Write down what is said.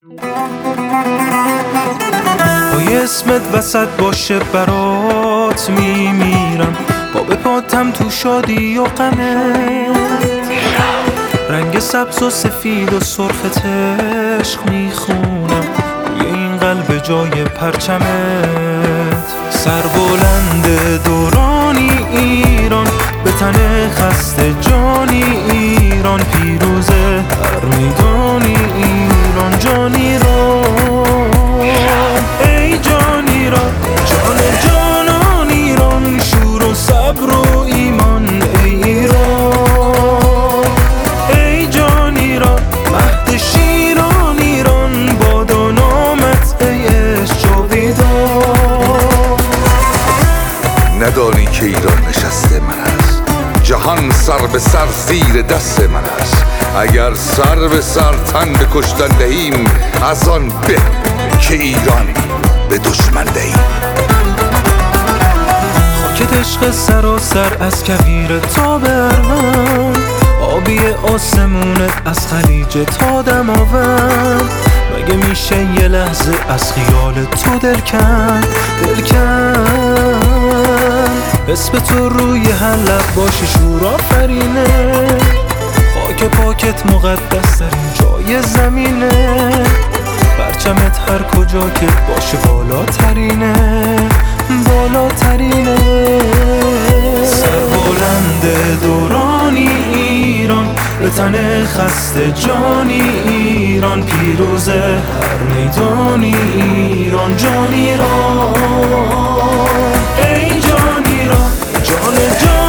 پای اسمت وسط باشه برات میمیرم، پا به پاتم تو شادی و غمت، رنگ سبز و سفید و سرخت عشق میخونم روی این قلب جای پرچمت. سربلند دورانی ایران، به تن خسته جانی ایران، پیروزه هر میدانی ایران، جان ایران، ای جان ایران، جان جانان ایران، شور و صبر و ایمان، ای ایران، ای جان ایران، مهد شیران ایران، بادا نامت ای عشق جاویدان. ندانی که ایران نشسته من است، جهان سر به سر زیر دست من است. اگر سر به سر تن به کشتن دهیم، از آن به که ایران به دشمن دهیم. خاکت عشق سراسر از کویر تا به ارمن، آبی آسمونت از خلیج تا دماوند. مگه میشه یه لحظه از خیال تو دلکن اسم تو روی هر لب باشه شور آفرینه، خاک پاکت مقدس ترین جای زمینه، پرچمت هر کجا که باشه بالاترینه، بالاترینه. سربلند دورانی ایران، به تن خسته جانی ایران، پیروزه هر میدانی ایران، جان ایران، ای جان ایران، جان